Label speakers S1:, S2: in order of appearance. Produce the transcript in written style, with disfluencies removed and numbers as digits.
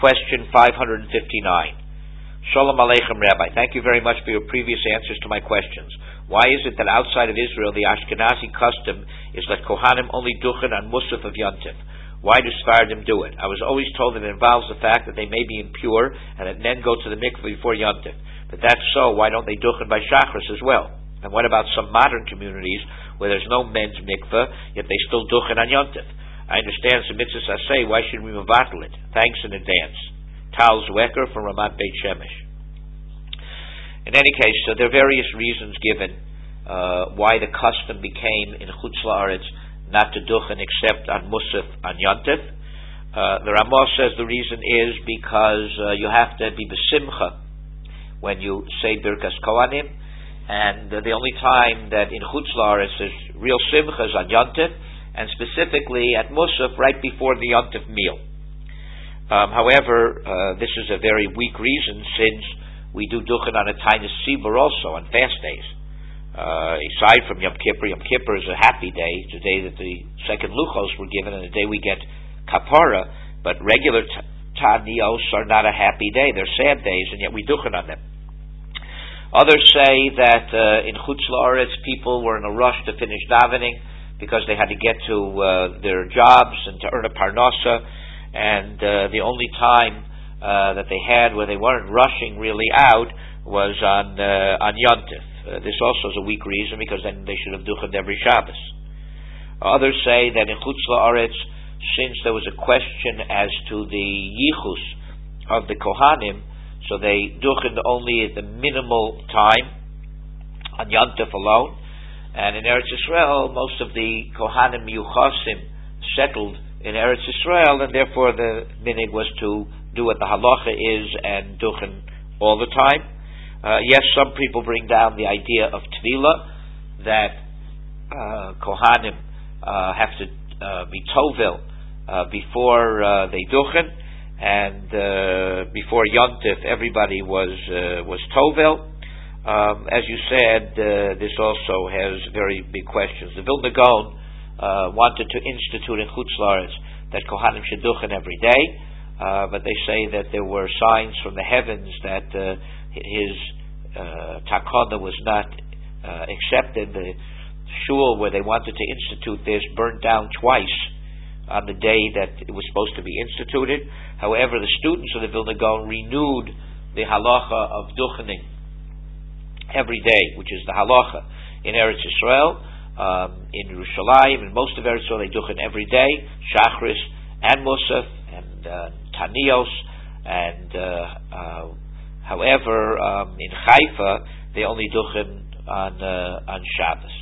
S1: Question 559. Shalom Aleichem, Rabbi. Thank you very much for your previous answers to my questions. Why is it that outside of Israel the Ashkenazi custom is that Kohanim only duchen on Musaf of Yontif? Why do Sfardim do it? I was always told that it involves the fact that they may be impure and that men go to the mikveh before Yontif. But that's so, why don't they duchen by Shachris as well? And what about some modern communities where there's no men's mikveh, yet they still duchen on Yontif? I understand some mitzvahs say, why should we mevatel it? Thanks in advance. Tal Zwecker from Ramat Beit Shemesh. In any case, so there are various reasons given why the custom became in Chutz La'aretz not to duchen except on Musaf on Yontif. The Ramah says the reason is because you have to be besimcha when you say Birkas Kohanim, and the only time that in Chutz La'aretz is real simcha is on Yontif, and specifically at Musaf right before the Yontif meal. However, this is a very weak reason since we do duchen on a Tainus Sibur also on fast days. Aside from Yom Kippur is a happy day. It's a day that the second Luchos were given and a day we get Kapara, but regular Tanios are not a happy day. They're sad days, and yet we duchen on them. Others say that in Chutz La'aretz people were in a rush to finish davening because they had to get to their jobs and to earn a parnasa, and the only time that they had where they weren't rushing really out was on Yontif. This also is a weak reason because then they should have duchened every Shabbos. Others say that in Chutz La'aretz, since there was a question as to the yichus of the Kohanim, so they duchened only at the minimal time on Yontif alone. And in Eretz Yisrael, most of the Kohanim Yuchasim settled in Eretz Yisrael, and therefore the minig was to do what the halacha is and duchen all the time. Yes, some people bring down the idea of tefillah, that Kohanim have to be tovel before they duchen, and before Yontif everybody was tovel. As you said, this also has very big questions. The Vilna Gaon wanted to institute in Chutz La'aretz that Kohanim should duchen every day, but they say that there were signs from the heavens that his takana was not accepted. The shul where they wanted to institute this burned down twice on the day that it was supposed to be instituted. However, the students of the Vilna Gaon renewed the halacha of duchening every day, which is the halacha in Eretz Yisrael, in Yerushalayim, in most of Eretz Yisrael they duchen every day, Shachris and Musaf and Tanios, and however in Haifa they only duchen on Shabbos.